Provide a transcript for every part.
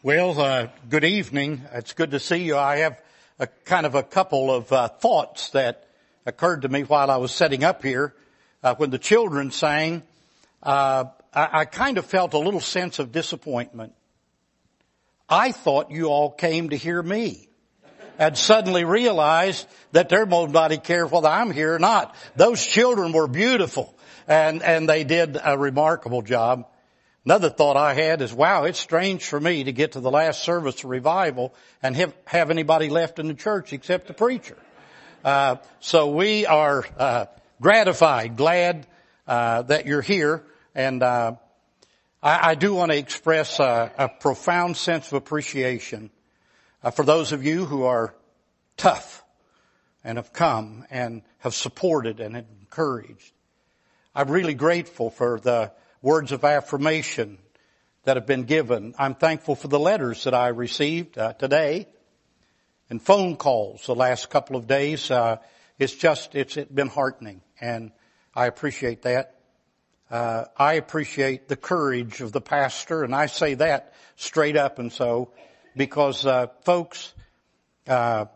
Well, good evening. It's good to see you. I have a couple of thoughts that occurred to me while I was setting up here. When the children sang, I kind of felt a little sense of disappointment. I thought you all came to hear me, and suddenly realized that there's nobody cares whether I'm here or not. Those children were beautiful, and they did a remarkable job. Another thought I had is, wow, it's strange for me to get to the last service of revival and have anybody left in the church except the preacher. So we are gratified, glad that you're here, and I do want to express a profound sense of appreciation for those of you who are tough and have come and have supported and have encouraged. I'm really grateful for the words of affirmation that have been given. I'm thankful for the letters that I received today and phone calls the last couple of days. It's been heartening, and I appreciate that. I appreciate the courage of the pastor, and I say that straight up and so, because folks, Daryl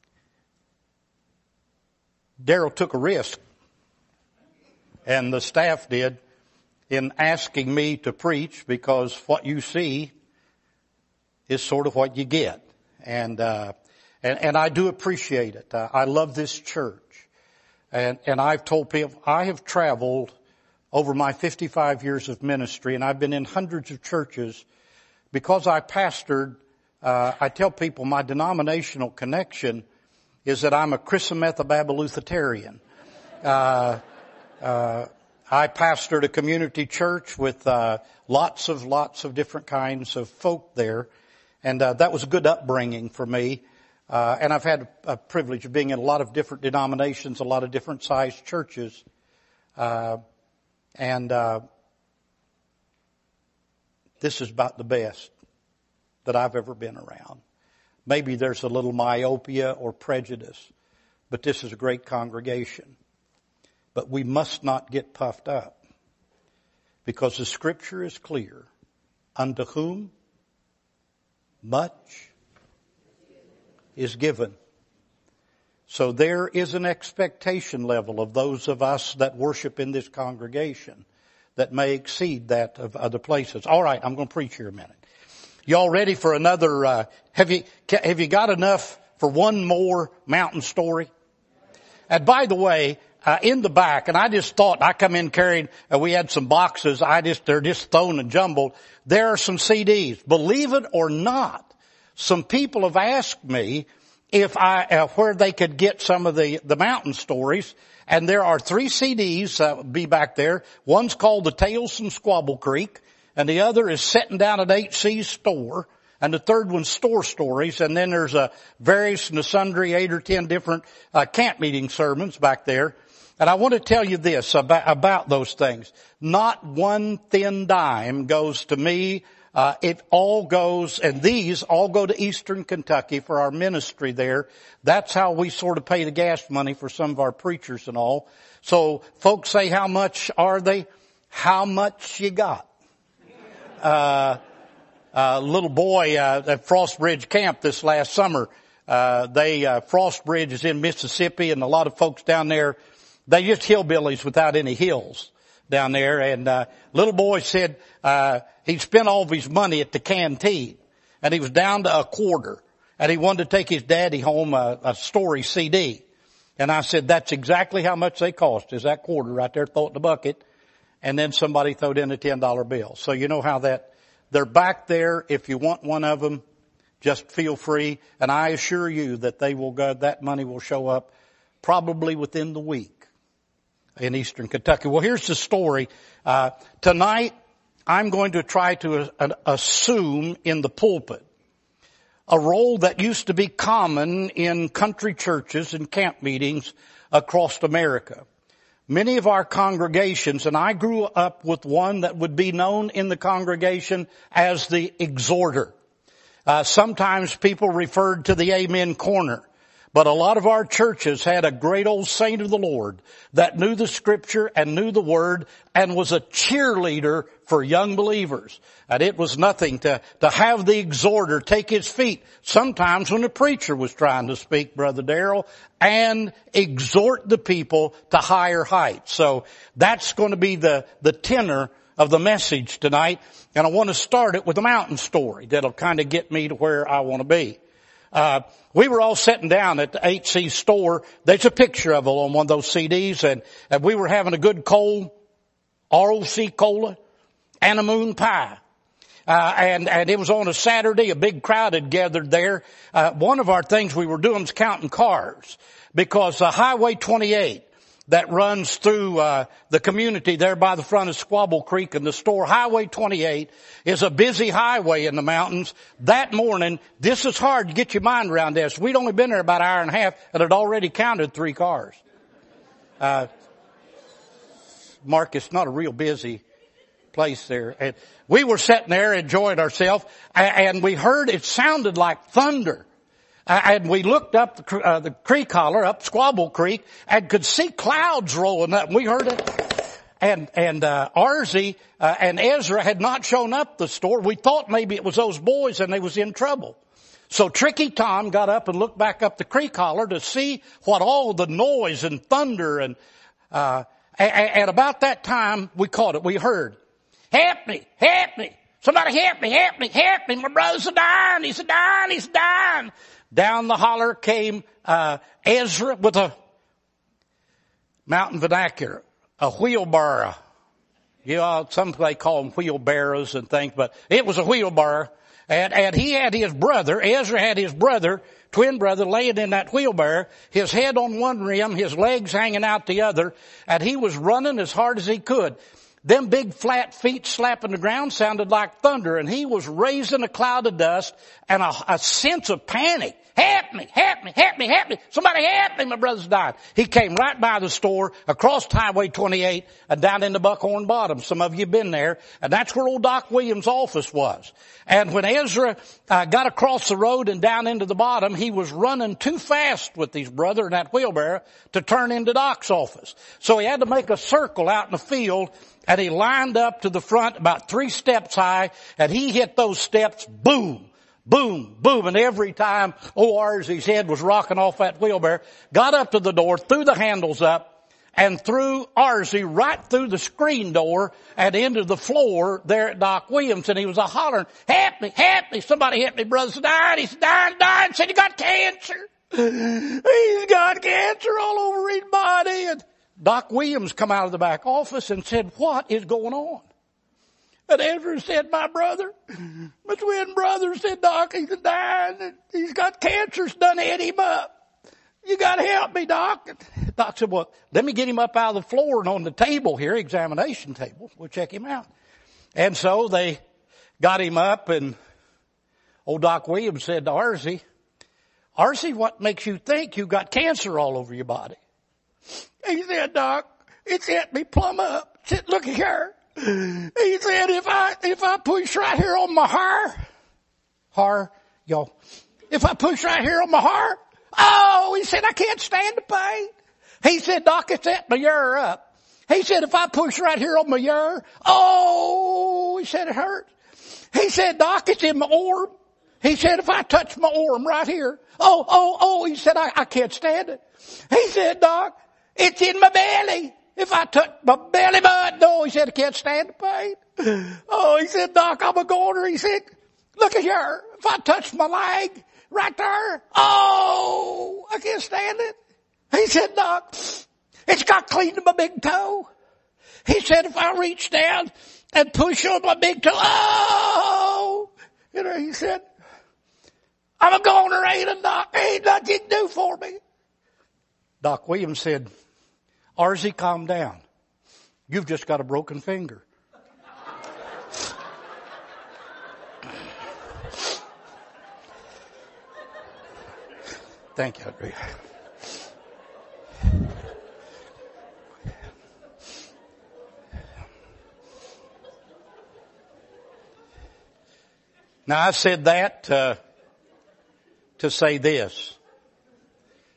took a risk, and the staff did, in asking me to preach, because what you see is sort of what you get. And I do appreciate it. I love this church. And I've told people, I have traveled over my 55 years of ministry, and I've been in hundreds of churches. Because I pastored, I tell people my denominational connection is that I'm a Chrisomethababalouthetarian. I pastored a community church with lots of different kinds of folk there, and that was a good upbringing for me. And I've had a privilege of being in a lot of different denominations, a lot of different sized churches, and this is about the best that I've ever been around. Maybe there's a little myopia or prejudice, but this is a great congregation. But we must not get puffed up, because the scripture is clear. Unto whom much is given. So there is an expectation level of those of us that worship in this congregation that may exceed that of other places. All right, I'm going to preach here a minute. Y'all ready for another, have you got enough for one more mountain story? And by the way, in the back, and I just thought, I come in carrying, we had some boxes, they're just thrown and jumbled. There are some CDs. Believe it or not, some people have asked me if where they could get some of the mountain stories, and there are 3 CDs, be back there. One's called The Tales from Squabble Creek, and the other is Sitting Down at H.C.'s Store. And the third one's Store Stories, and then there's various and sundry 8 or 10 different camp meeting sermons back there. And I want to tell you this about those things. Not one thin dime goes to me. It all goes, and these all go to Eastern Kentucky for our ministry there. That's how we sort of pay the gas money for some of our preachers and all. So folks say, how much are they? How much you got? Little boy at Frost Bridge Camp this last summer. Frost Bridge is in Mississippi, and a lot of folks down there, they just hillbillies without any hills down there. And little boy said he spent all of his money at the canteen, and he was down to a quarter, and he wanted to take his daddy home a story CD. And I said, that's exactly how much they cost, is that quarter right there, throw it in the bucket. And then somebody throwed in a $10 bill. So you know how they're back there. If you want one of them, just feel free. And I assure you that that money will show up probably within the week in Eastern Kentucky. Well, here's the story. Tonight, I'm going to try to assume in the pulpit a role that used to be common in country churches and camp meetings across America. Many of our congregations, and I grew up with one that would be known in the congregation as the exhorter. Sometimes people referred to the amen corner. But a lot of our churches had a great old saint of the Lord that knew the Scripture and knew the Word and was a cheerleader for young believers. And it was nothing to have the exhorter take his feet sometimes when the preacher was trying to speak, Brother Darrell, and exhort the people to higher heights. So that's going to be the tenor of the message tonight. And I want to start it with a mountain story that'll kind of get me to where I want to be. We were all sitting down at the HC store. There's a picture of it on one of those CDs, and we were having a good cold ROC cola and a moon pie. And it was on a Saturday. A big crowd had gathered there. One of our things we were doing was counting cars, because Highway 28 that runs through the community there by the front of Squabble Creek and the store, Highway 28 is a busy highway in the mountains. That morning, this is hard to get your mind around this. We'd only been there about an hour and a half and had already counted 3 cars. Mark, it's not a real busy place there. And we were sitting there enjoying ourselves, and we heard it sounded like thunder. And we looked up the creek holler, up Squabble Creek, and could see clouds rolling up. And we heard it. And Arzy and Ezra had not shown up at the store. We thought maybe it was those boys and they was in trouble. So Tricky Tom got up and looked back up the creek holler to see what all the noise and thunder and about that time we caught it. We heard, "Help me, help me. Somebody help me, help me, help me. My brother's dying, he's dying, he's dying." Down the holler came Ezra with a mountain vernacular, a wheelbarrow. You know, some they call them wheelbarrows and things, but it was a wheelbarrow. And he had his brother, Ezra had his brother, twin brother, laying in that wheelbarrow, his head on one rim, his legs hanging out the other, and he was running as hard as he could. Them big flat feet slapping the ground sounded like thunder, and he was raising a cloud of dust and a sense of panic. "Help me, help me, help me, help me. Somebody help me, my brother's dying." He came right by the store, across Highway 28, and down into Buckhorn Bottom. Some of you have been there, and that's where old Doc Williams' office was. And when Ezra got across the road and down into the bottom, he was running too fast with his brother in that wheelbarrow to turn into Doc's office. So he had to make a circle out in the field, and he lined up to the front about 3 steps high, and he hit those steps, boom, boom, boom. And every time Arzy's head was rocking off that wheelbarrow, got up to the door, threw the handles up, and threw Arzy right through the screen door and into the floor there at Doc Williams. And he was hollering, "Help me, help me. Somebody help me. Brother's dying. He's dying, dying." Said he got cancer. He's got cancer all over his body. And Doc Williams come out of the back office and said, "What is going on?" And Ezra said, "My brother, my twin brother," said Doc, "he's dying and he's got cancer's done ate him up. You got to help me, Doc." And Doc said, "Well, let me get him up out of the floor and on the table here, examination table. We'll check him out." And so they got him up, and old Doc Williams said to Arzy, "Arzy, what makes you think you got cancer all over your body?" He said, "Doc, it's hit me plumb up." He said, "Look here." He said, if I push right here on my heart, y'all, if I push right here on my heart, oh, he said, I can't stand the pain. He said, "Doc, it's at my ear up." He said, "If I push right here on my ear, oh," he said, "it hurts." He said, "Doc, it's in my arm." He said, "If I touch my arm right here, oh, he said, I can't stand it." He said, "Doc, it's in my belly. If I touch my belly button," no, he said, "I can't stand the pain." Oh, he said, "Doc, I'm a goner." He said, "Look at here. If I touch my leg right there, oh, I can't stand it." He said, "Doc, it's got clean to my big toe." He said, "If I reach down and push on my big toe, oh," you know, he said, "I'm a goner, ain't I, Doc? Ain't nothing you can do for me." Doc Williams said, "Arzy, calm down. You've just got a broken finger." Thank you, Audrey. Now I said that to say this.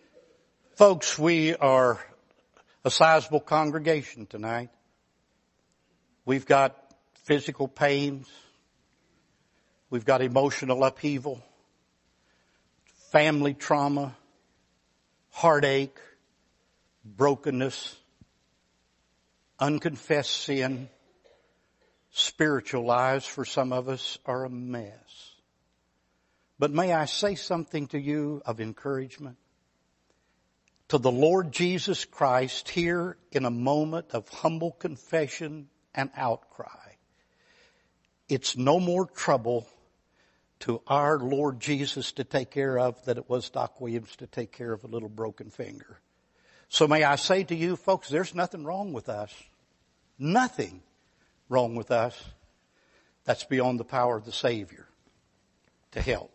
Folks, we are a sizable congregation tonight. We've got physical pains. We've got emotional upheaval, family trauma, heartache, brokenness, unconfessed sin. Spiritual lives for some of us are a mess. But may I say something to you of encouragement? To the Lord Jesus Christ here in a moment of humble confession and outcry. It's no more trouble to our Lord Jesus to take care of than it was Doc Williams to take care of a little broken finger. So may I say to you folks, there's nothing wrong with us. Nothing wrong with us. That's beyond the power of the Savior to help.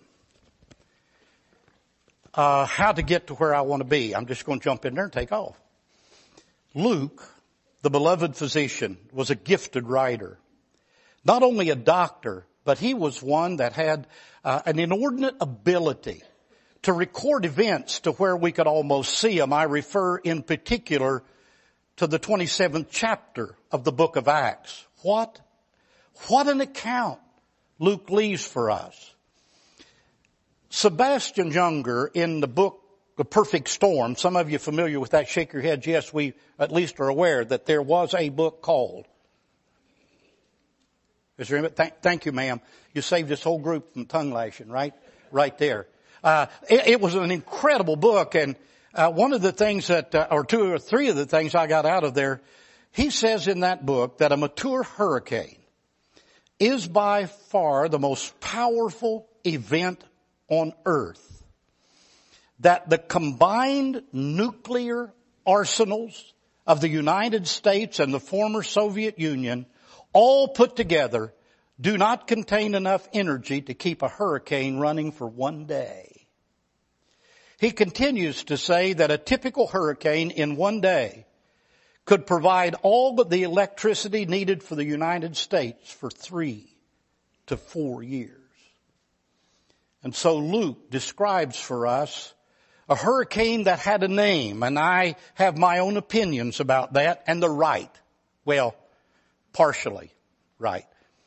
How to get to where I want to be. I'm just going to jump in there and take off. Luke, the beloved physician, was a gifted writer. Not only a doctor, but he was one that had an inordinate ability to record events to where we could almost see them. I refer in particular to the 27th chapter of the book of Acts. What an account Luke leaves for us. Sebastian Junger in the book The Perfect Storm, some of you familiar with that, shake your heads. Yes, we at least are aware that there was a book called. Is there any, thank you, ma'am. You saved this whole group from tongue lashing, right? Right there. It was an incredible book, and one of the things that, or two or three of the things I got out of there, he says in that book that a mature hurricane is by far the most powerful event on earth. That the combined nuclear arsenals of the United States and the former Soviet Union, all put together, do not contain enough energy to keep a hurricane running for one day. He continues to say that a typical hurricane in one day could provide all of the electricity needed for the United States for 3 to 4 years. And so Luke describes for us a hurricane that had a name, and I have my own opinions about that, and they're right. Well, partially right.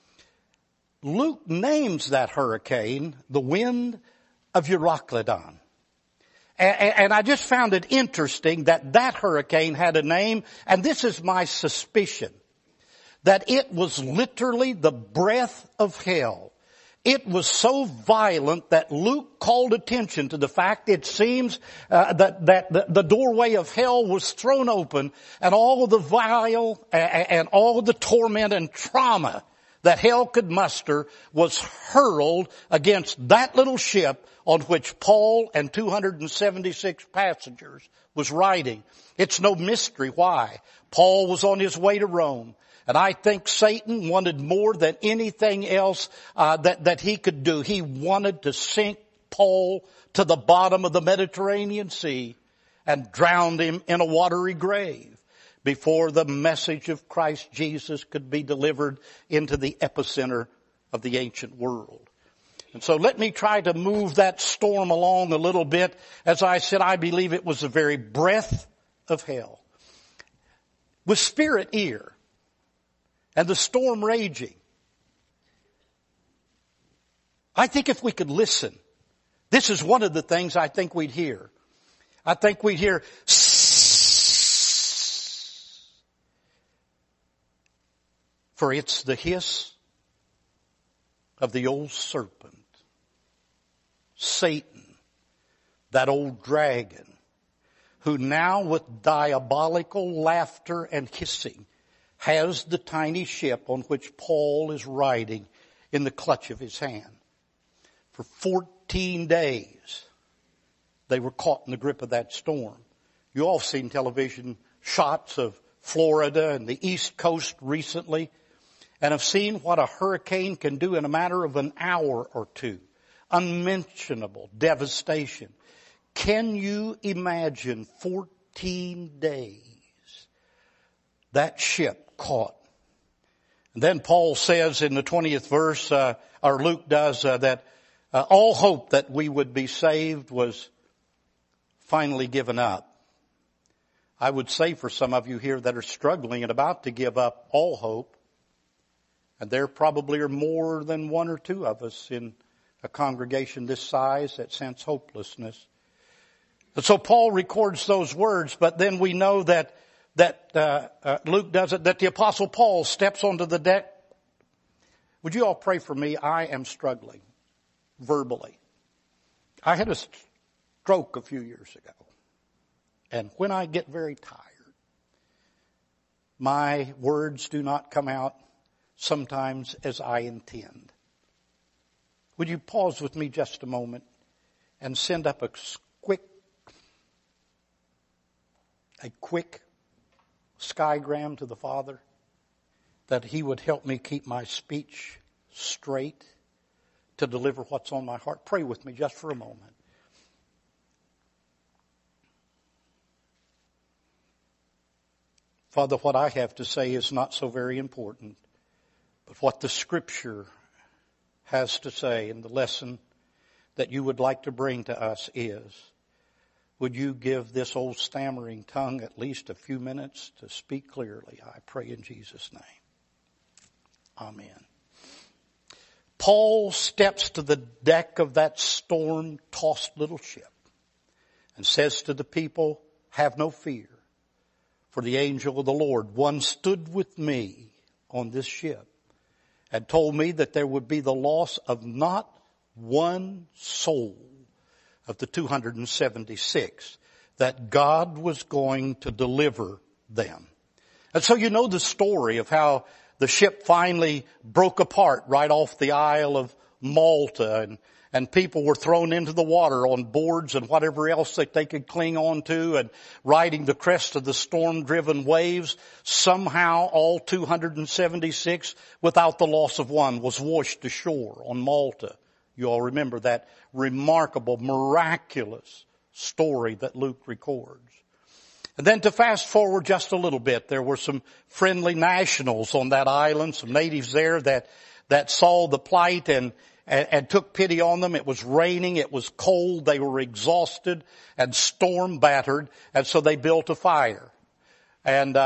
Luke names that hurricane the wind of Euroclydon. And I just found it interesting that hurricane had a name, and this is my suspicion, that it was literally the breath of hell. It was so violent that Luke called attention to the fact it seems that the doorway of hell was thrown open, and all of the vile and all of the torment and trauma that hell could muster was hurled against that little ship on which Paul and 276 passengers was riding. It's no mystery why. Paul was on his way to Rome. And I think Satan wanted more than anything else that he could do. He wanted to sink Paul to the bottom of the Mediterranean Sea and drown him in a watery grave before the message of Christ Jesus could be delivered into the epicenter of the ancient world. And so let me try to move that storm along a little bit. As I said, I believe it was the very breath of hell. With spirit ear and the storm raging, I think if we could listen, this is one of the things I think we'd hear. I think we'd hear for it's the hiss of the old serpent, Satan, that old dragon, who now with diabolical laughter and hissing has the tiny ship on which Paul is riding in the clutch of his hand. For 14 days, they were caught in the grip of that storm. You all have seen television shots of Florida and the East Coast recently, and have seen what a hurricane can do in a matter of an hour or two. Unmentionable devastation. Can you imagine 14 days that ship caught? And then Paul says in the 20th verse, or Luke does, that all hope that we would be saved was finally given up. I would say for some of you here that are struggling and about to give up all hope, and there probably are more than one or two of us in a congregation this size that sense hopelessness. And so Paul records those words, but then we know that Luke does it, that the Apostle Paul steps onto the deck. Would you all pray for me? I am struggling verbally. I had a stroke a few years ago. And when I get very tired, my words do not come out sometimes as I intend. Would you pause with me just a moment and send up a quick skygram to the Father that He would help me keep my speech straight to deliver what's on my heart? Pray with me just for a moment. Father, what I have to say is not so very important, but what the Scripture has to say and the lesson that you would like to bring to us is, would you give this old stammering tongue at least a few minutes to speak clearly? I pray in Jesus' name. Amen. Paul steps to the deck of that storm-tossed little ship and says to the people, have no fear. For the angel of the Lord, one stood with me on this ship and told me that there would be the loss of not one soul of the 276, that God was going to deliver them. And so you know the story of how the ship finally broke apart right off the Isle of Malta, and people were thrown into the water on boards and whatever else that they could cling on to, and riding the crest of the storm-driven waves. Somehow all 276, without the loss of one, was washed ashore on Malta. You all remember that remarkable, miraculous story that Luke records. And then to fast forward just a little bit, there were some friendly nationals on that island, some natives there that saw the plight and took pity on them. It was raining, it was cold, they were exhausted and storm battered, and so they built a fire. And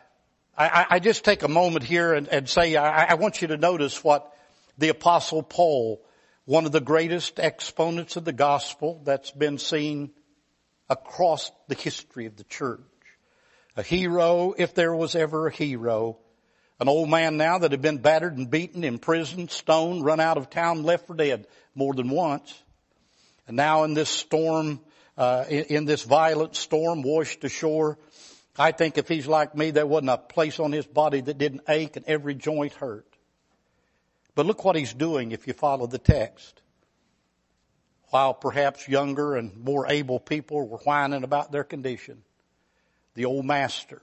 I just take a moment here and say, I want you to notice what the Apostle Paul, one of the greatest exponents of the gospel that's been seen across the history of the church, a hero if there was ever a hero, an old man now that had been battered and beaten, imprisoned, stoned, run out of town, left for dead more than once. And now in this storm, in this violent storm, washed ashore. I think if he's like me, there wasn't a place on his body that didn't ache and every joint hurt. But look what he's doing if you follow the text. While perhaps younger and more able people were whining about their condition, the old master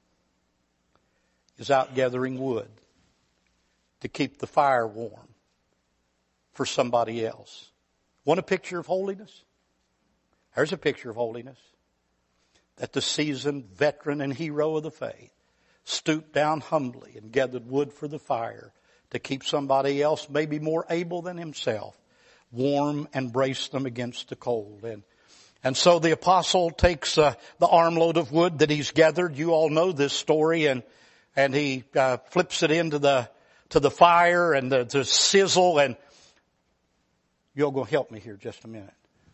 is out gathering wood to keep the fire warm for somebody else. Want a picture of holiness? There's a picture of holiness. That the seasoned veteran and hero of the faith stooped down humbly and gathered wood for the fire to keep somebody else, maybe more able than himself, warm and brace them against the cold. And so the apostle takes the armload of wood that he's gathered. You all know this story, and he flips it into the fire and the sizzle. And you're going to help me here just a minute.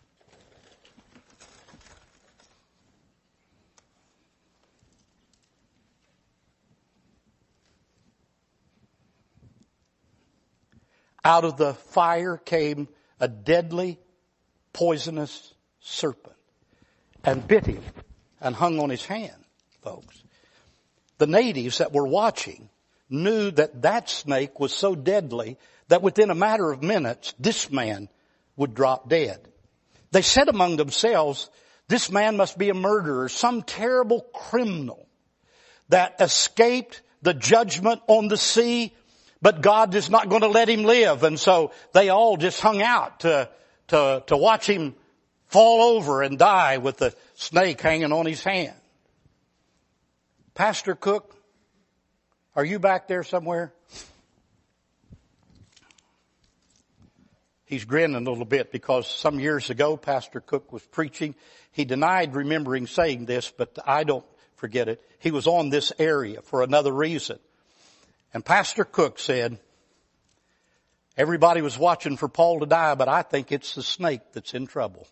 Out of the fire came a deadly, poisonous serpent and bit him and hung on his hand, folks. The natives that were watching knew that that snake was so deadly that within a matter of minutes, this man would drop dead. They said among themselves, this man must be a murderer, some terrible criminal that escaped the judgment on the sea, but God is not going to let him live. And so they all just hung out to watch him fall over and die with the snake hanging on his hand. Pastor Cook, are you back there somewhere? He's grinning a little bit because some years ago Pastor Cook was preaching. He denied remembering saying this, but forget it. He was on this area for another reason. And Pastor Cook said, everybody was watching for Paul to die, but I think it's the snake that's in trouble.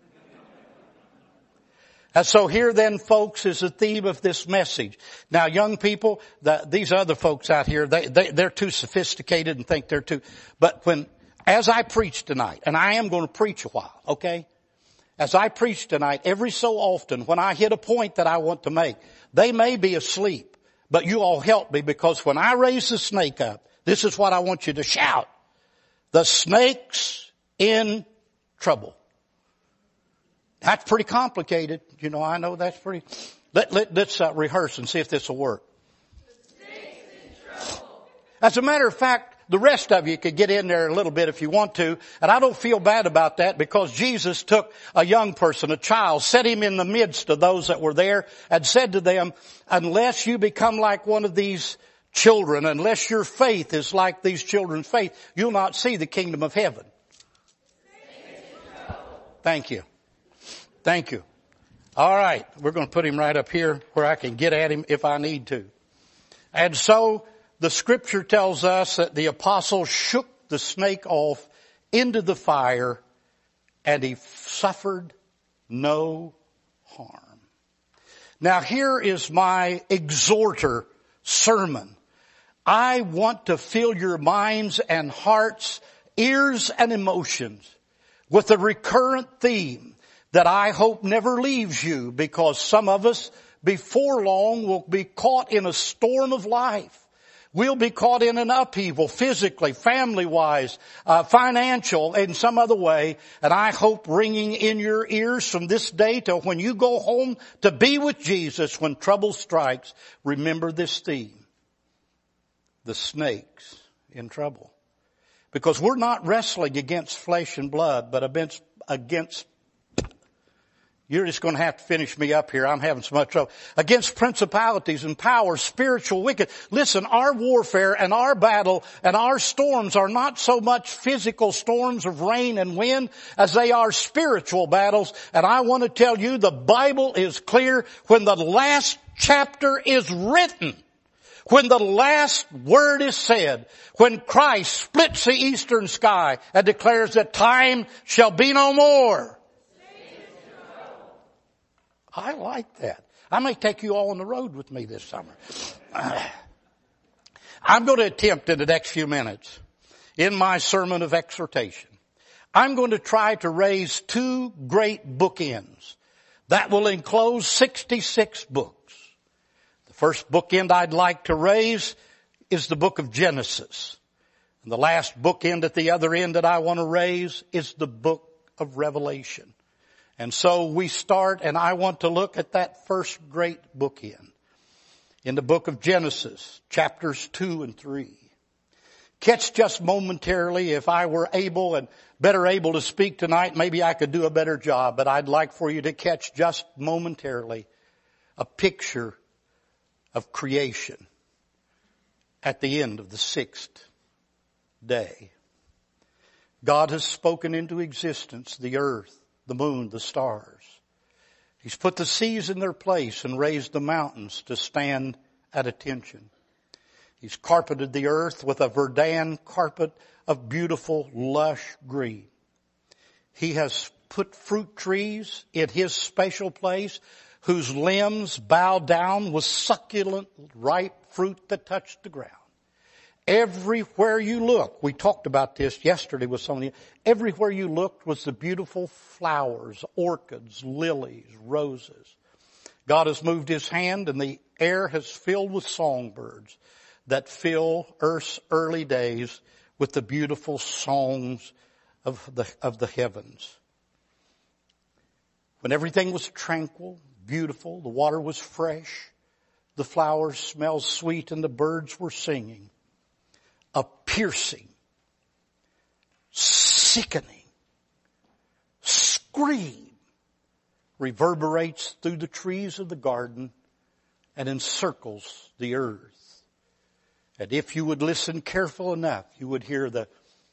And so here then, folks, is the theme of this message. Now, young people, these other folks out here, they're too sophisticated and think they're too, but as I preach tonight, and I am going to preach a while, okay? As I preach tonight, every so often when I hit a point that I want to make, they may be asleep, but you all help me, because when I raise the snake up, this is what I want you to shout. The snake's in trouble. That's pretty complicated. You know, I know that's pretty. Let's rehearse and see if this will work. The snake's in trouble. As a matter of fact, the rest of you could get in there a little bit if you want to. And I don't feel bad about that, because Jesus took a young person, a child, set him in the midst of those that were there and said to them, unless you become like one of these children, unless your faith is like these children's faith, you'll not see the kingdom of heaven. Thank you. Thank you. All right. We're going to put him right up here where I can get at him if I need to. And so the scripture tells us that the apostle shook the snake off into the fire, and he suffered no harm. Now here is my exhorter sermon. I want to fill your minds and hearts, ears and emotions with a recurrent theme that I hope never leaves you, because some of us before long will be caught in a storm of life. We'll be caught in an upheaval physically, family-wise, financial, in some other way. And I hope ringing in your ears from this day till when you go home to be with Jesus when trouble strikes, remember this theme. The snake's in trouble. Because we're not wrestling against flesh and blood, but against you're just going to have to finish me up here. I'm having so much trouble. Against principalities and powers, spiritual wicked. Listen, our warfare and our battle and our storms are not so much physical storms of rain and wind as they are spiritual battles. And I want to tell you, the Bible is clear. When the last chapter is written, when the last word is said, when Christ splits the eastern sky and declares that time shall be no more, I like that. I may take you all on the road with me this summer. I'm going to attempt in the next few minutes, in my sermon of exhortation, I'm going to try to raise two great bookends that will enclose 66 books. The first bookend I'd like to raise is the book of Genesis. And the last bookend at the other end that I want to raise is the book of Revelation. And so we start, and I want to look at that first great bookend in the book of Genesis, chapters 2 and 3. Catch just momentarily, if I were able and better able to speak tonight, maybe I could do a better job, but I'd like for you to catch just momentarily a picture of creation at the end of the sixth day. God has spoken into existence the earth, the moon, the stars. He's put the seas in their place and raised the mountains to stand at attention. He's carpeted the earth with a verdant carpet of beautiful, lush green. He has put fruit trees in his special place, whose limbs bow down with succulent, ripe fruit that touched the ground. Everywhere you look, we talked about this yesterday with some of you, everywhere you looked was the beautiful flowers, orchids, lilies, roses. God has moved his hand, and the air has filled with songbirds that fill earth's early days with the beautiful songs of the heavens. When everything was tranquil, beautiful, the water was fresh, the flowers smelled sweet, and the birds were singing, a piercing, sickening scream reverberates through the trees of the garden and encircles the earth. And if you would listen careful enough, you would hear the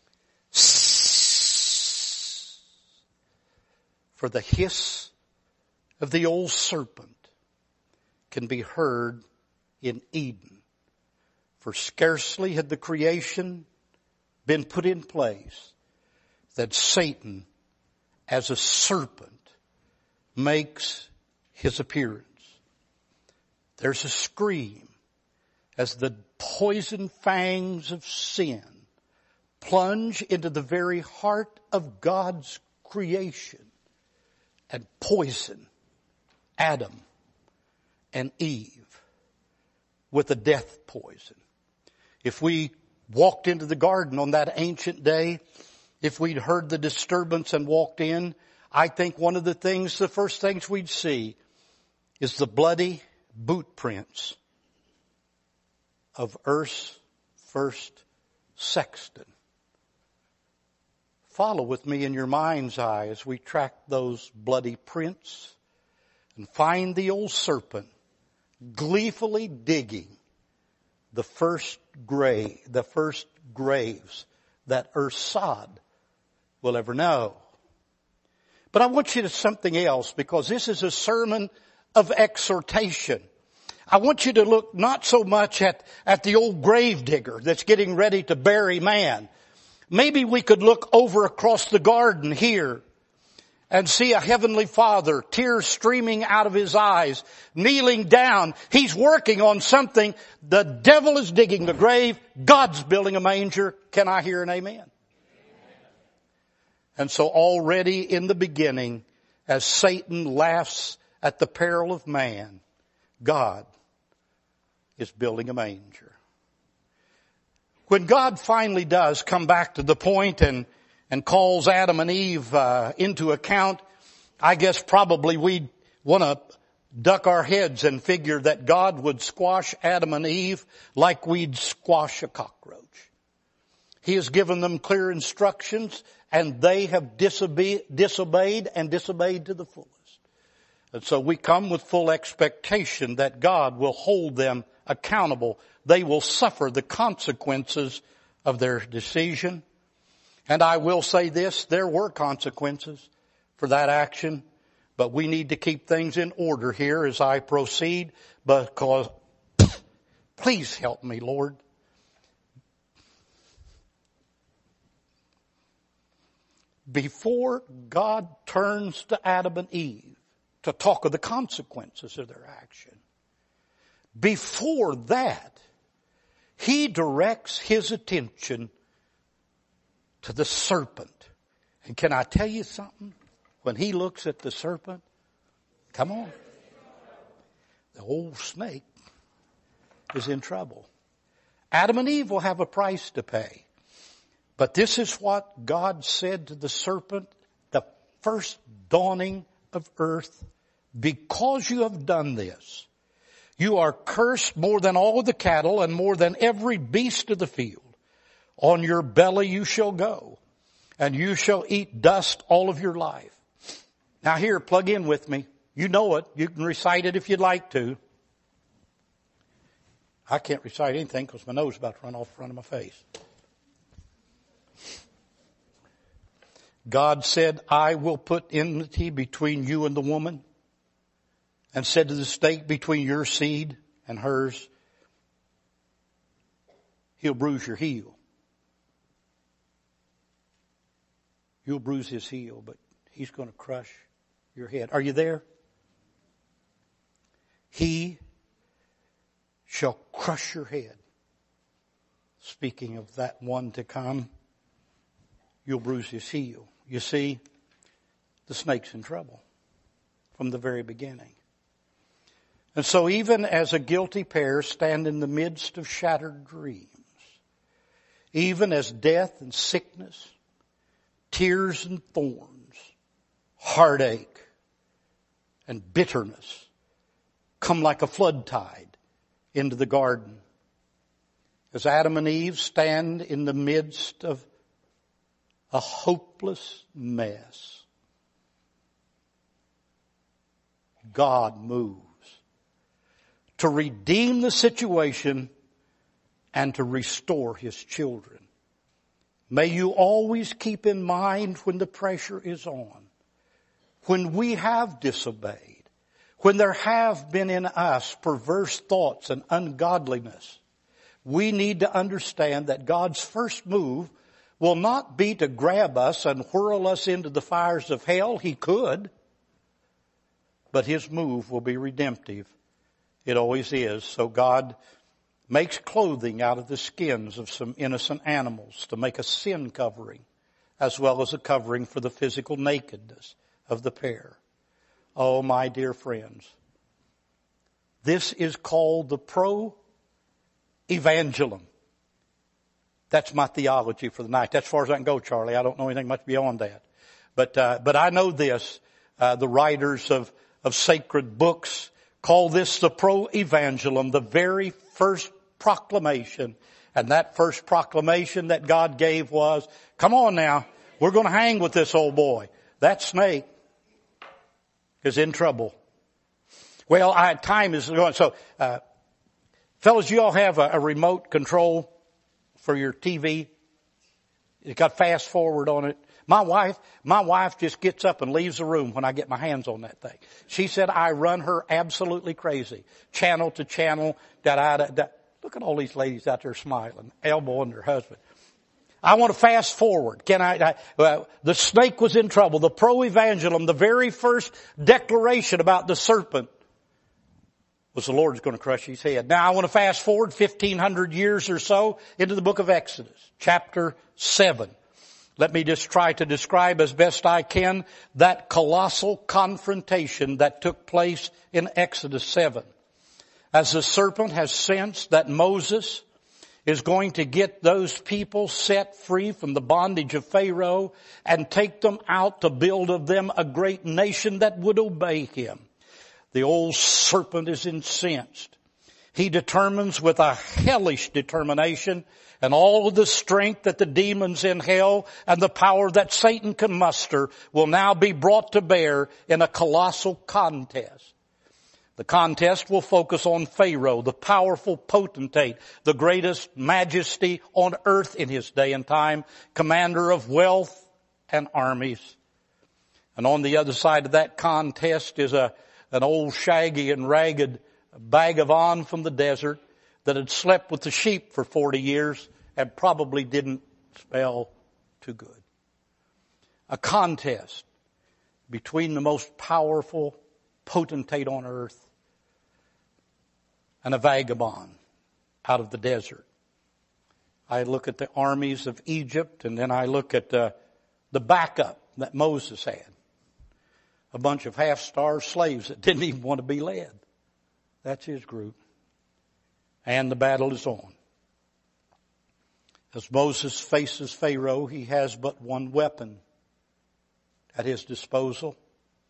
sss, for the hiss of the old serpent can be heard in Eden. For scarcely had the creation been put in place that Satan, as a serpent, makes his appearance. There's a scream as the poison fangs of sin plunge into the very heart of God's creation and poison Adam and Eve with a death poison. If we walked into the garden on that ancient day, if we'd heard the disturbance and walked in, I think one of the first things we'd see is the bloody boot prints of Earth's first sexton. Follow with me in your mind's eye as we track those bloody prints and find the old serpent gleefully digging the first graves that Earth's sod will ever know. But I want you to something else, because this is a sermon of exhortation. I want you to look not so much at the old grave digger that's getting ready to bury man. Maybe we could look over across the garden here and see a heavenly Father, tears streaming out of his eyes, kneeling down. He's working on something. The devil is digging the grave. God's building a manger. Can I hear an amen? And so already in the beginning, as Satan laughs at the peril of man, God is building a manger. When God finally does come back to the point and calls Adam and Eve into account, I guess probably we'd want to duck our heads and figure that God would squash Adam and Eve like we'd squash a cockroach. He has given them clear instructions, and they have disobeyed to the fullest. And so we come with full expectation that God will hold them accountable. They will suffer the consequences of their decision. And I will say this, there were consequences for that action, but we need to keep things in order here as I proceed, because please help me, Lord. Before God turns to Adam and Eve to talk of the consequences of their action, before that, he directs his attention to the serpent. And can I tell you something? When he looks at the serpent, come on, the old snake is in trouble. Adam and Eve will have a price to pay. But this is what God said to the serpent, the first dawning of earth. Because you have done this, you are cursed more than all the cattle and more than every beast of the field. On your belly you shall go, and you shall eat dust all of your life. Now here, plug in with me. You know it. You can recite it if you'd like to. I can't recite anything because my nose is about to run off the front of my face. God said, I will put enmity between you and the woman, and said to the snake, between your seed and hers, he'll bruise your heel. You'll bruise his heel, but he's going to crush your head. Are you there? He shall crush your head. Speaking of that one to come, you'll bruise his heel. You see, the snake's in trouble from the very beginning. And so even as a guilty pair stand in the midst of shattered dreams, even as death and sickness, tears and thorns, heartache and bitterness come like a flood tide into the garden, as Adam and Eve stand in the midst of a hopeless mess, God moves to redeem the situation and to restore his children. May you always keep in mind when the pressure is on, when we have disobeyed, when there have been in us perverse thoughts and ungodliness, we need to understand that God's first move will not be to grab us and whirl us into the fires of hell. He could. But His move will be redemptive. It always is. So God makes clothing out of the skins of some innocent animals to make a sin covering, as well as a covering for the physical nakedness of the pair. Oh, my dear friends, this is called the pro-evangelum. That's my theology for the night. That's as far as I can go, Charlie. I don't know anything much beyond that. But I know this. The writers of sacred books call this the pro-evangelum, the very first proclamation. And that first proclamation that God gave was, come on now, we're going to hang with this old boy. That snake is in trouble. Well, time is going. So, fellas, you all have a remote control for your TV. It's got fast forward on it. My wife just gets up and leaves the room when I get my hands on that thing. She said I run her absolutely crazy. Channel to channel. Da-da-da-da. Look at all these ladies out there smiling, elbowing their husband. I want to fast forward. The snake was in trouble. The pro-evangelum, the very first declaration about the serpent was the Lord's going to crush his head. Now I want to fast forward 1,500 years or so into the book of Exodus, chapter 7. Let me just try to describe as best I can that colossal confrontation that took place in Exodus 7. As the serpent has sensed that Moses is going to get those people set free from the bondage of Pharaoh and take them out to build of them a great nation that would obey him. The old serpent is incensed. He determines with a hellish determination and all of the strength that the demons in hell and the power that Satan can muster will now be brought to bear in a colossal contest. The contest will focus on Pharaoh, the powerful potentate, the greatest majesty on earth in his day and time, commander of wealth and armies. And on the other side of that contest is an old shaggy and ragged vagabond from the desert that had slept with the sheep for 40 years and probably didn't smell too good. A contest between the most powerful potentate on earth and a vagabond out of the desert. I look at the armies of Egypt, and then I look at the backup that Moses had. A bunch of half-starved slaves that didn't even want to be led. That's his group. And the battle is on. As Moses faces Pharaoh, he has but one weapon at his disposal.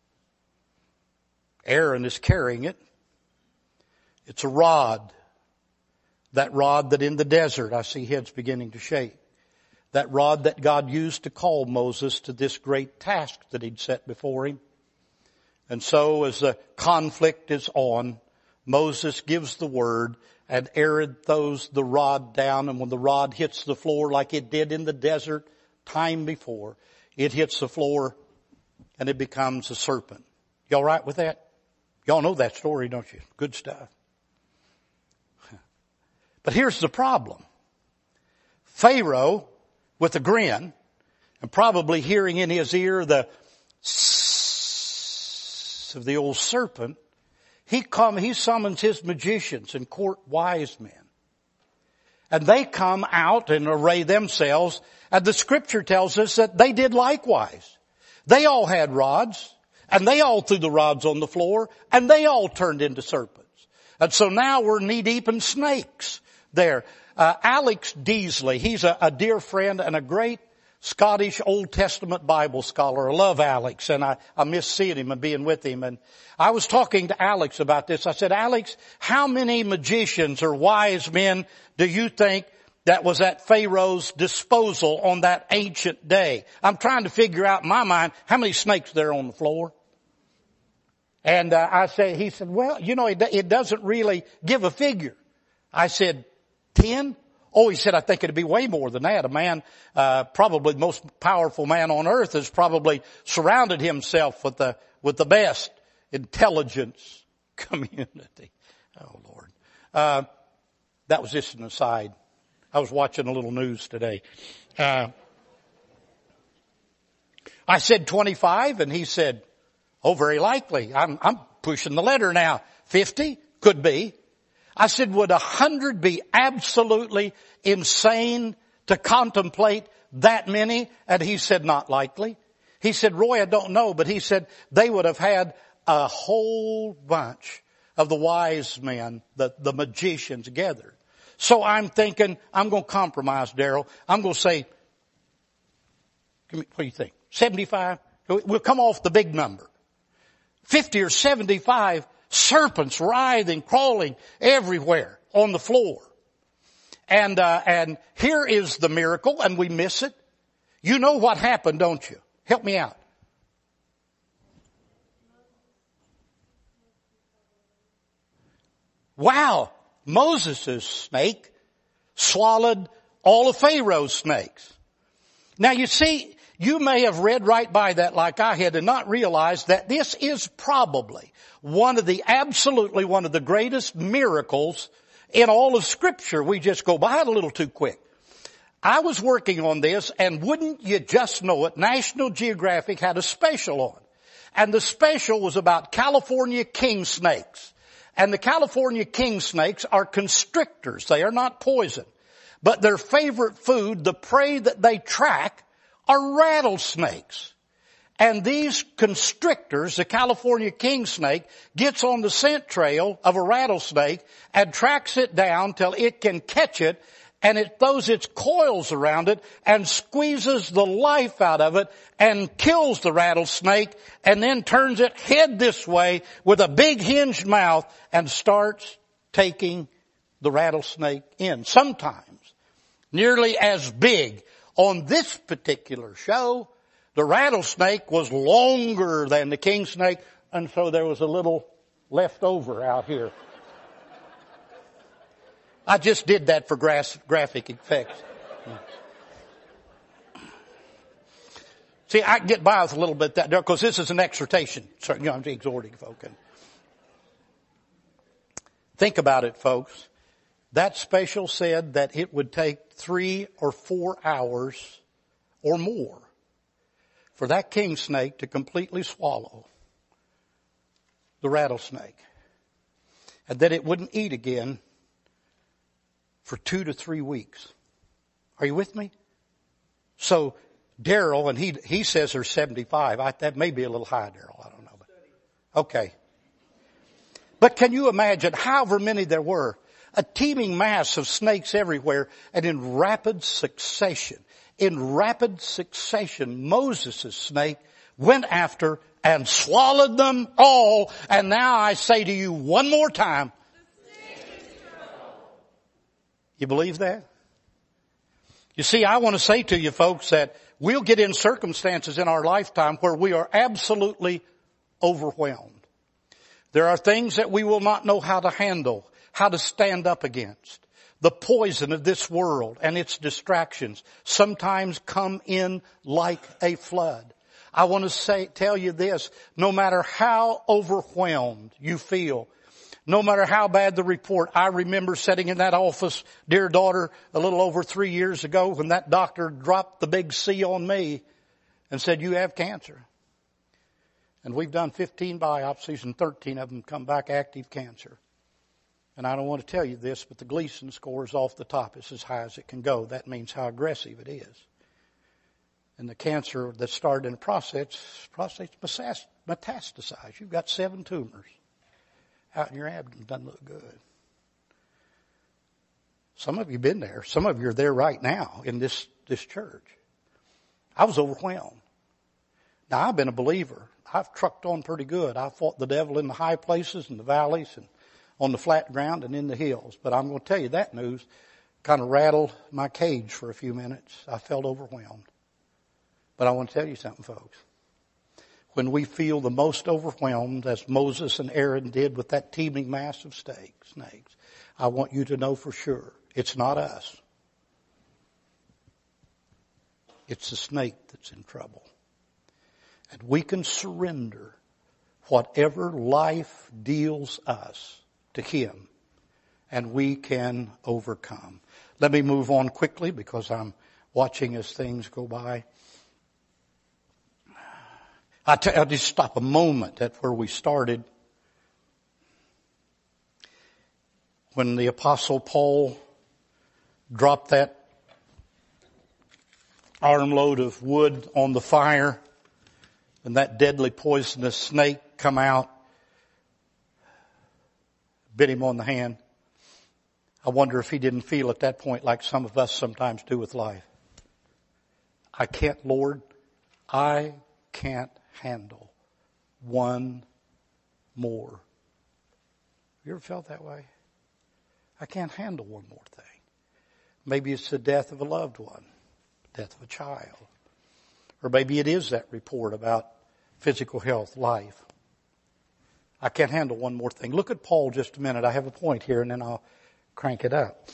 Aaron is carrying it. It's a rod. That rod that in the desert, I see heads beginning to shake. That rod that God used to call Moses to this great task that he'd set before him. And so as the conflict is on, Moses gives the word and Aaron throws the rod down, and when the rod hits the floor like it did in the desert time before, it hits the floor and it becomes a serpent. Y'all right with that? Y'all know that story, don't you? Good stuff. But here's the problem. Pharaoh, with a grin, and probably hearing in his ear the sss of the old serpent, he summons his magicians and court wise men. And they come out and array themselves, and the scripture tells us that they did likewise. They all had rods, and they all threw the rods on the floor, and they all turned into serpents. And so now we're knee deep in snakes there. Alex Deasley, he's a dear friend and a great Scottish Old Testament Bible scholar. I love Alex, and I miss seeing him and being with him. And I was talking to Alex about this. I said, Alex, how many magicians or wise men do you think that was at Pharaoh's disposal on that ancient day? I'm trying to figure out in my mind how many snakes there on the floor. And he said, well, it doesn't really give a figure. I said, 10? Oh, he said, I think it'd be way more than that. A man, probably the most powerful man on earth has probably surrounded himself with the best intelligence community. Oh, Lord. That was just an aside. I was watching a little news today. I said 25, and he said, oh, very likely. I'm pushing the letter now. 50? Could be. I said, would 100 be absolutely insane to contemplate that many? And he said, not likely. He said, Roy, I don't know, but he said they would have had a whole bunch of the wise men, the magicians gathered. So I'm thinking, I'm going to compromise, Daryl. I'm going to say, what do you think? 75? We'll come off the big number. 50 or 75 serpents writhing, crawling everywhere on the floor. And here is the miracle, and we miss it. You know what happened, don't you? Help me out. Wow. Moses' snake swallowed all of Pharaoh's snakes. Now you see, you may have read right by that like I had and not realized that this is probably one of the greatest miracles in all of Scripture. We just go by it a little too quick. I was working on this, and wouldn't you just know it, National Geographic had a special on. And the special was about California king snakes. And the California king snakes are constrictors. They are not poison. But their favorite food, the prey that they track, are rattlesnakes. And these constrictors, the California king snake, gets on the scent trail of a rattlesnake and tracks it down till it can catch it, and it throws its coils around it and squeezes the life out of it and kills the rattlesnake, and then turns it head this way with a big hinged mouth and starts taking the rattlesnake in. Sometimes nearly as big. On this particular show, the rattlesnake was longer than the king snake, and so there was a little left over out here. I just did that for graphic effects. See, I can get by with a little bit that there, because this is an exhortation. So, I'm exhorting folk. Think about it, folks. That special said that it would take 3 or 4 hours or more for that king snake to completely swallow the rattlesnake. And that it wouldn't eat again for 2 to 3 weeks. Are you with me? So Daryl, and he says there's 75. That may be a little high, Daryl. I don't know. Okay. But can you imagine however many there were? A teeming mass of snakes everywhere, and in rapid succession, Moses' snake went after and swallowed them all. And now I say to you one more time, you believe that? You see, I want to say to you folks that we'll get in circumstances in our lifetime where we are absolutely overwhelmed. There are things that we will not know how to handle, how to stand up against. The poison of this world and its distractions sometimes come in like a flood. I want to tell you this, no matter how overwhelmed you feel, no matter how bad the report. I remember sitting in that office, dear daughter, a little over 3 years ago when that doctor dropped the big C on me and said, you have cancer. And we've done 15 biopsies and 13 of them come back active cancer. And I don't want to tell you this, but the Gleason score is off the top. It's as high as it can go. That means how aggressive it is. And the cancer that started in the prostate's metastasized. You've got 7 tumors out in your abdomen. Doesn't look good. Some of you have been there. Some of you are there right now in this church. I was overwhelmed. Now, I've been a believer. I've trucked on pretty good. I fought the devil in the high places and the valleys and on the flat ground and in the hills. But I'm going to tell you that news kind of rattled my cage for a few minutes. I felt overwhelmed. But I want to tell you something, folks. When we feel the most overwhelmed, as Moses and Aaron did with that teeming mass of snakes, I want you to know for sure it's not us. It's the snake that's in trouble. And we can surrender whatever life deals us to Him, and we can overcome. Let me move on quickly because I'm watching as things go by. I'll just stop a moment at where we started. When the Apostle Paul dropped that armload of wood on the fire and that deadly poisonous snake come out, bit him on the hand. I wonder if he didn't feel at that point like some of us sometimes do with life. Lord, I can't handle one more. You ever felt that way? I can't handle one more thing. Maybe it's the death of a loved one, death of a child. Or maybe it is that report about physical health, life. I can't handle one more thing. Look at Paul just a minute. I have a point here and then I'll crank it up.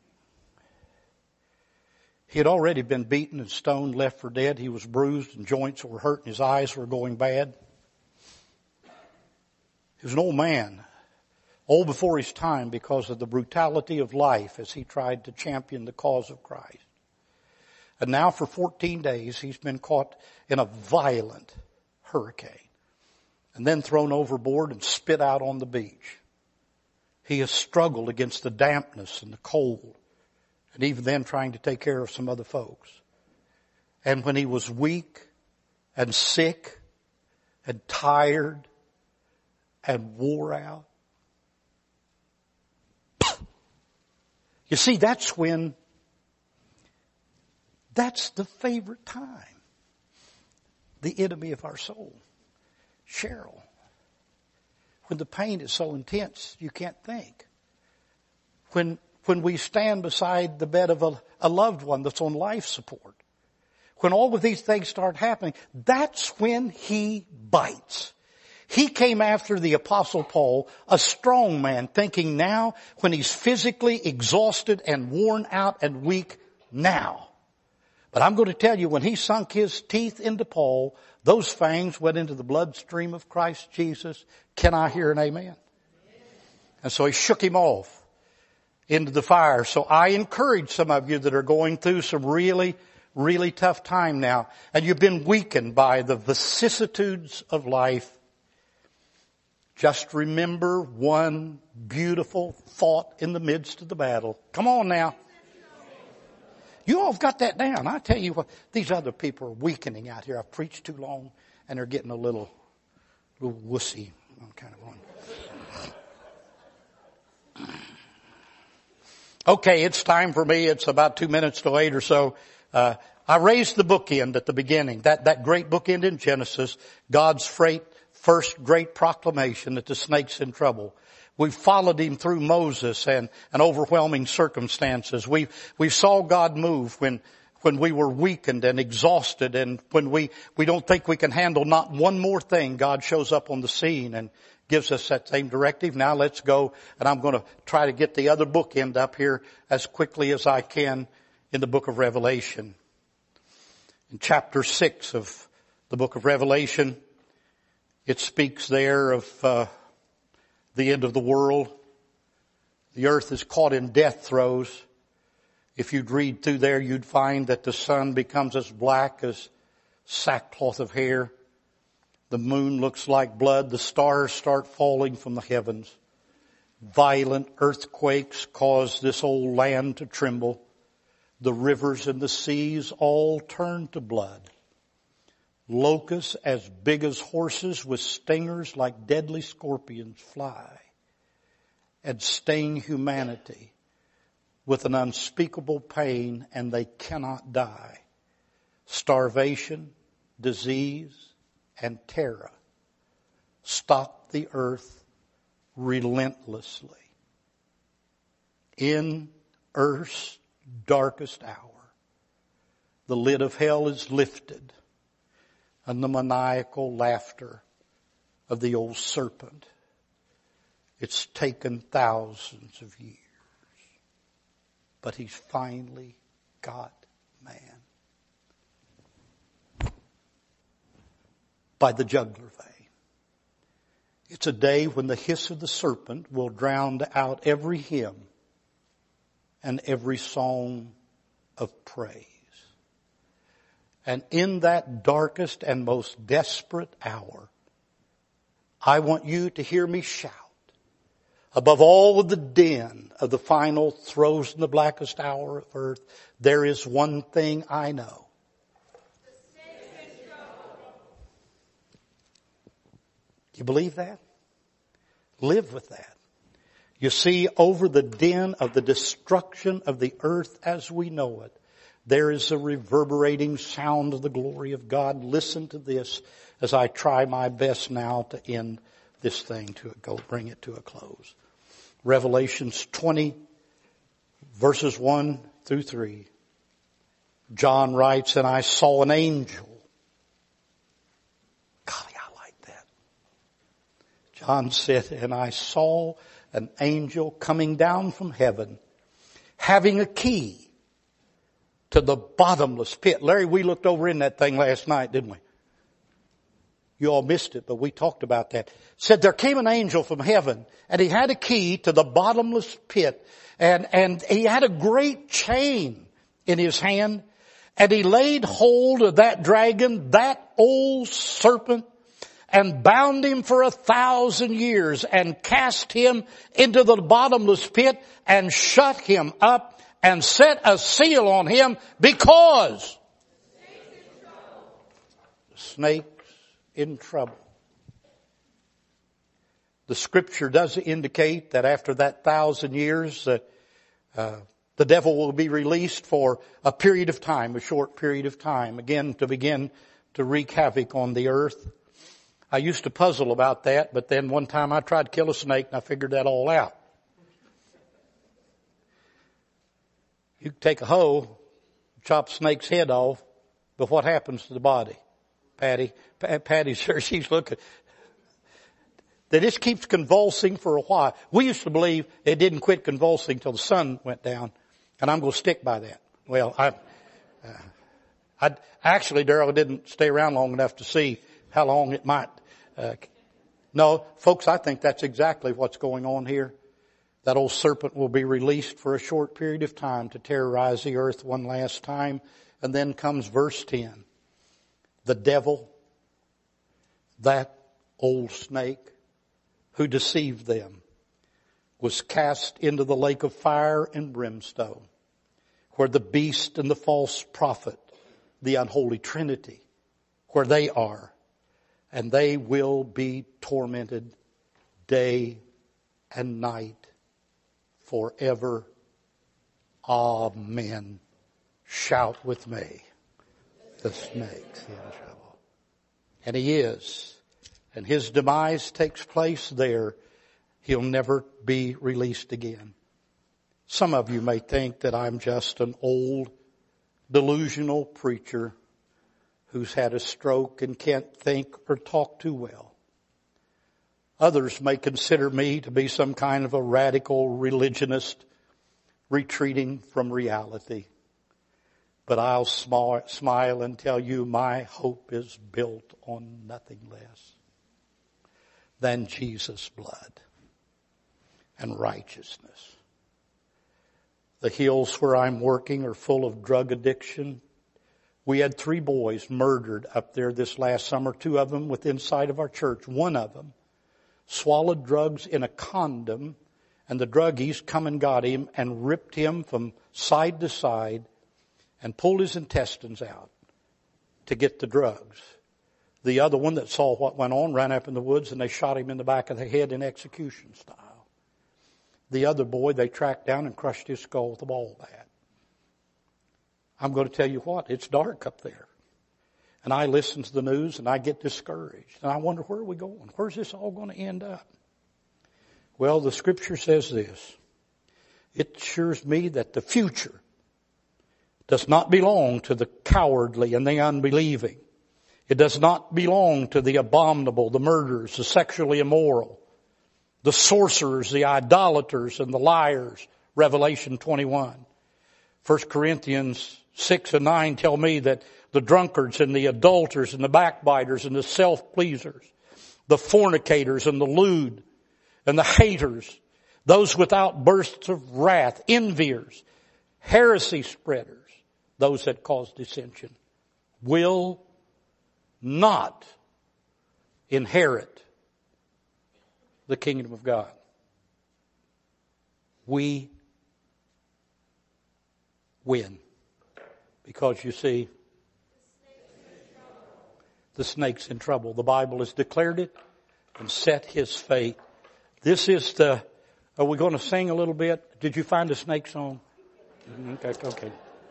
He had already been beaten and stoned, left for dead. He was bruised and joints were hurt and his eyes were going bad. He was an old man, old before his time because of the brutality of life as he tried to champion the cause of Christ. And now for 14 days he's been caught in a violent hurricane and then thrown overboard and spit out on the beach. He has struggled against the dampness and the cold, and even then trying to take care of some other folks. And when he was weak and sick and tired and wore out, you see, that's the favorite time. The enemy of our soul, Cheryl. When the pain is so intense, you can't think. When we stand beside the bed of a loved one that's on life support. When all of these things start happening, that's when he bites. He came after the Apostle Paul, a strong man, thinking now when he's physically exhausted and worn out and weak now. But I'm going to tell you, when he sunk his teeth into Paul, those fangs went into the bloodstream of Christ Jesus. Can I hear an amen? And so he shook him off into the fire. So I encourage some of you that are going through some really, really tough time now, and you've been weakened by the vicissitudes of life. Just remember one beautiful thought in the midst of the battle. Come on now. You all have got that down. I tell you what, these other people are weakening out here. I've preached too long and they're getting a little wussy kind of one. Okay, it's time for me. It's about 2 minutes to 8 or so. I raised the bookend at the beginning. That great bookend in Genesis, God's first great proclamation that the snake's in trouble. We followed him through Moses and overwhelming circumstances. We saw God move when we were weakened and exhausted, and when we don't think we can handle not one more thing, God shows up on the scene and gives us that same directive. Now let's go, and I'm going to try to get the other bookend up here as quickly as I can in the book of Revelation. In chapter 6 of the book of Revelation, it speaks there of the end of the world. The earth is caught in death throes. If you'd read through there, you'd find that the sun becomes as black as sackcloth of hair. The moon looks like blood. The stars start falling from the heavens. Violent earthquakes cause this old land to tremble. The rivers and the seas all turn to blood. Locusts as big as horses with stingers like deadly scorpions fly and sting humanity with an unspeakable pain, and they cannot die. Starvation, disease, and terror stalk the earth relentlessly. In earth's darkest hour, the lid of hell is lifted, and the maniacal laughter of the old serpent. It's taken thousands of years, but he's finally got man by the jugular vein. It's a day when the hiss of the serpent will drown out every hymn and every song of praise. And in that darkest and most desperate hour, I want you to hear me shout, above all of the din of the final throes in the blackest hour of earth, there is one thing I know. You believe that? Live with that. You see, over the din of the destruction of the earth as we know it, there is a reverberating sound of the glory of God. Listen to this as I try my best now to end this thing, bring it to a close. Revelations 20, verses 1 through 3. John writes, and I saw an angel. Golly, I like that. John said, and I saw an angel coming down from heaven, having a key to the bottomless pit. Larry, we looked over in that thing last night, didn't we? You all missed it, but we talked about that. Said there came an angel from heaven, and he had a key to the bottomless pit, and he had a great chain in his hand, and he laid hold of that dragon, that old serpent, and bound him for 1,000 years, and cast him into the bottomless pit, and shut him up, and set a seal on him, because the snake's in trouble. The scripture does indicate that after that 1,000 years, the devil will be released for a period of time, a short period of time, again to begin to wreak havoc on the earth. I used to puzzle about that, but then one time I tried to kill a snake and I figured that all out. You can take a hoe, chop a snake's head off, but what happens to the body? Patty's here, she's looking. That just keeps convulsing for a while. We used to believe it didn't quit convulsing till the sun went down, and I'm going to stick by that. Well, I actually, Darrell didn't stay around long enough to see how long it might. No, folks, I think that's exactly what's going on here. That old serpent will be released for a short period of time to terrorize the earth one last time. And then comes verse 10. The devil, that old snake who deceived them, was cast into the lake of fire and brimstone, where the beast and the false prophet, the unholy trinity, where they are. And they will be tormented day and night forever. Amen. Shout with me. The snake's in trouble. And he is. And his demise takes place there. He'll never be released again. Some of you may think that I'm just an old, delusional preacher who's had a stroke and can't think or talk too well. Others may consider me to be some kind of a radical religionist retreating from reality. But I'll smile and tell you my hope is built on nothing less than Jesus' blood and righteousness. The hills where I'm working are full of drug addiction. We had 3 boys murdered up there this last summer, 2 of them within sight of our church. One of them swallowed drugs in a condom, and the druggies come and got him and ripped him from side to side and pulled his intestines out to get the drugs. The other one that saw what went on ran up in the woods, and they shot him in the back of the head in execution style. The other boy they tracked down and crushed his skull with a ball bat. I'm going to tell you what, it's dark up there. And I listen to the news and I get discouraged. And I wonder, where are we going? Where's this all going to end up? Well, the scripture says this. It assures me that the future does not belong to the cowardly and the unbelieving. It does not belong to the abominable, the murderers, the sexually immoral, the sorcerers, the idolaters, and the liars. Revelation 21. 1 Corinthians 6 and 9 tell me that the drunkards and the adulterers and the backbiters and the self-pleasers the fornicators and the lewd and the haters, those without bursts of wrath, enviers, heresy spreaders, those that cause dissension, will not inherit the kingdom of God. We win. Because you see, the snake's in trouble. The Bible has declared it and set his fate. This is are we going to sing a little bit? Did you find a snake song? Okay.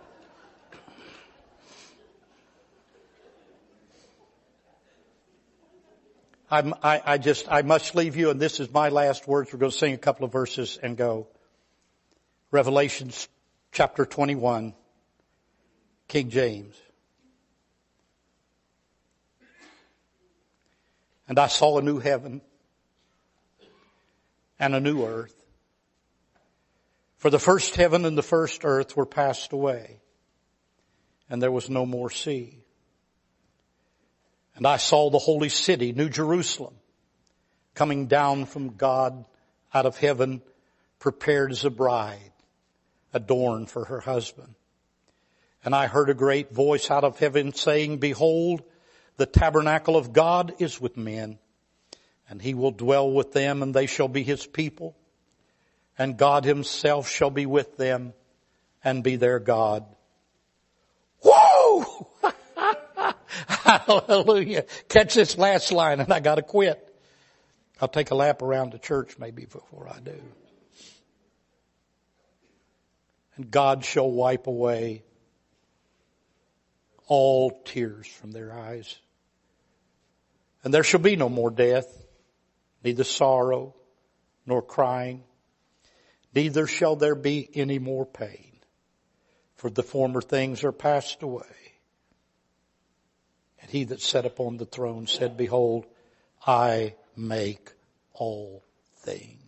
I must leave you, and this is my last words. We're going to sing a couple of verses and go. Revelation chapter 21, King James. And I saw a new heaven and a new earth. For the first heaven and the first earth were passed away, and there was no more sea. And I saw the holy city, New Jerusalem, coming down from God out of heaven, prepared as a bride, adorned for her husband. And I heard a great voice out of heaven saying, Behold, the tabernacle of God is with men, and he will dwell with them, and they shall be his people. And God himself shall be with them and be their God. Whoa! Hallelujah. Catch this last line and I got to quit. I'll take a lap around the church maybe before I do. And God shall wipe away all tears from their eyes. And there shall be no more death, neither sorrow nor crying, neither shall there be any more pain, for the former things are passed away. And he that sat upon the throne said, Behold, I make all things